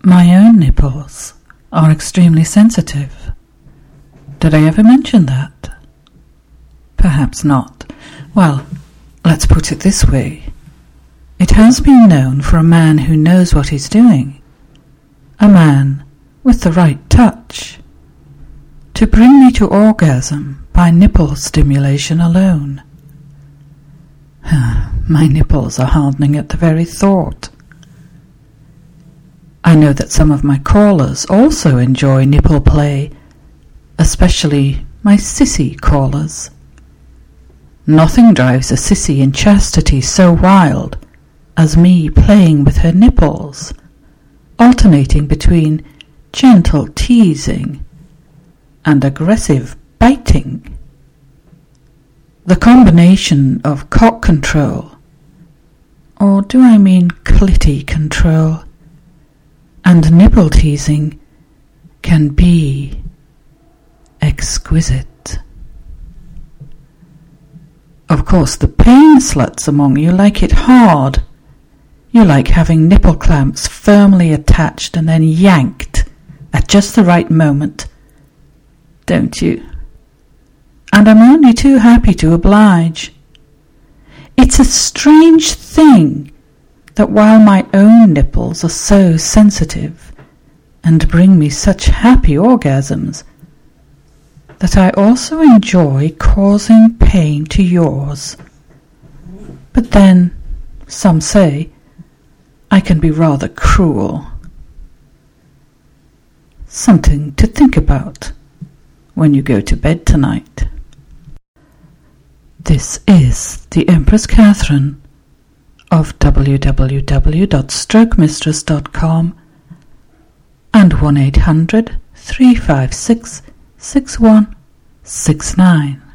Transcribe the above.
My own nipples are extremely sensitive. Did I ever mention that? Perhaps not. Well, let's put it this way. It has been known for a man who knows what he's doing, a man with the right touch, to bring me to orgasm by nipple stimulation alone. My nipples are hardening at the very thought. I know that some of my callers also enjoy nipple play, especially my sissy callers. Nothing drives a sissy in chastity so wild as me playing with her nipples, alternating between gentle teasing and aggressive biting. The combination of cock control, or do I mean clitty control, and nipple teasing can be exquisite. Of course, the pain sluts among you like it hard. You like having nipple clamps firmly attached and then yanked at just the right moment, don't you? And I'm only too happy to oblige. It's a strange thing that while my own nipples are so sensitive and bring me such happy orgasms, that I also enjoy causing pain to yours. But then, some say, I can be rather cruel. Something to think about when you go to bed tonight. This is the Empress Catherine of www.strokemistress.com and 1-800-356-6169.